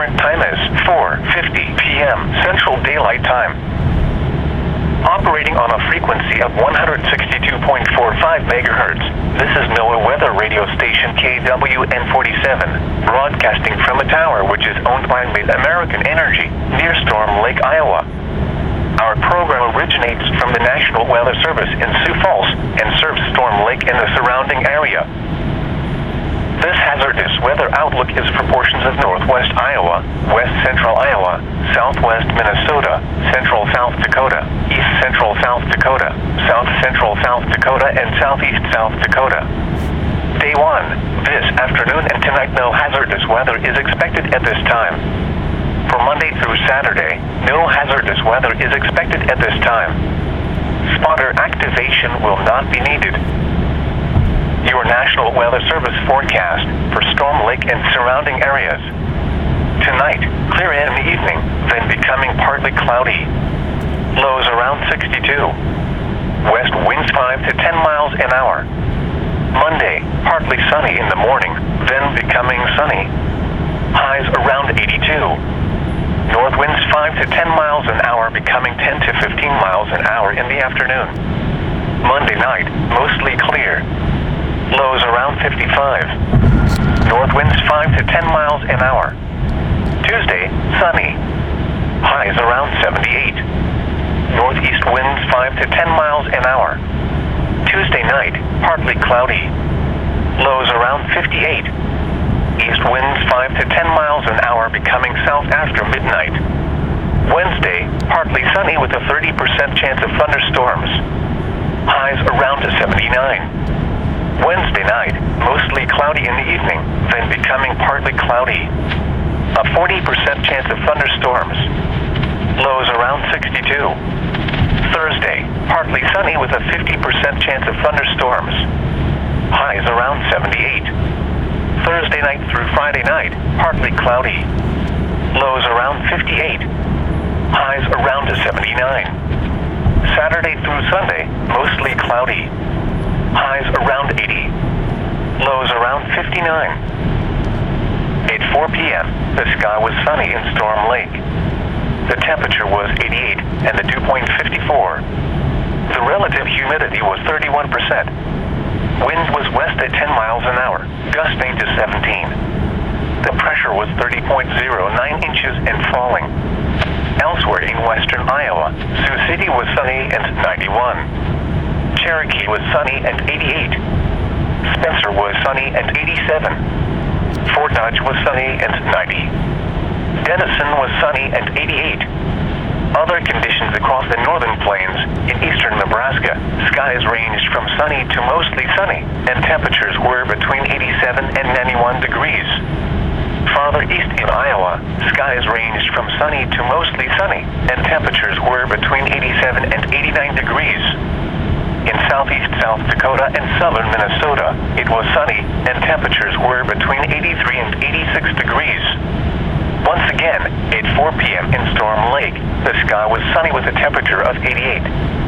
current time is 4:50 p.m. Central Daylight Time. Operating on a frequency of 162.45 megahertz, this is NOAA weather radio station KWN47, broadcasting from a tower which is owned by Mid-American Energy, near Storm Lake, Iowa. Our program originates from the National Weather Service in Sioux Falls and serves Storm Lake and the surrounding area. This hazardous weather outlook is for portions of northwest Iowa, west central Iowa, southwest Minnesota, central South Dakota, east central South Dakota, south central South Dakota, and southeast South Dakota. Day 1. This afternoon and tonight no hazardous weather is expected at this time. For Monday through Saturday, no hazardous weather is expected at this time. Spotter activation will not be needed. Your National Weather Service forecast for Storm Lake and surrounding areas. Tonight, clear in the evening, then becoming partly cloudy. Lows around 62. West winds 5 to 10 miles an hour. Monday, partly sunny in the morning, then becoming sunny. Highs around 82. North winds 5 to 10 miles an hour, becoming 10 to 15 miles an hour in the afternoon. Monday night, mostly clear. Lows around 55. North winds 5 to 10 miles an hour. Tuesday, sunny. Highs around 78. Northeast winds 5 to 10 miles an hour. Tuesday night, partly cloudy. Lows around 58. East winds 5 to 10 miles an hour, becoming south after midnight. Wednesday, partly sunny with a 30% chance of thunderstorms. Highs around 79. Wednesday night, mostly cloudy in the evening, then becoming partly cloudy. A 40% chance of thunderstorms. Lows around 62. Thursday, partly sunny with a 50% chance of thunderstorms. Highs around 78. Thursday night through Friday night, partly cloudy. Lows around 58. Highs around 79. Saturday through Sunday, mostly cloudy. Highs around 80. Lows around 59. At 4 p.m., the sky was sunny in Storm Lake. The temperature was 88 and the dew point 54. The relative humidity was 31%. Wind was west at 10 miles an hour, gusting to 17. The pressure was 30.09 inches and falling. Elsewhere in western Iowa, Sioux City was sunny and 91. Cherokee was sunny and 88. Spencer was sunny and 87. Fort Dodge was sunny and 90. Denison was sunny and 88. Other conditions across the northern plains in eastern Nebraska, skies ranged from sunny to mostly sunny, and temperatures were between 87 and 91 degrees. Farther east in Iowa, skies ranged from sunny to mostly sunny, and temperatures were between 87 and 89 degrees. In southeast South Dakota and southern Minnesota, it was sunny and temperatures were between 83 and 86 degrees. Once again, at 4 p.m. in Storm Lake, the sky was sunny with a temperature of 88.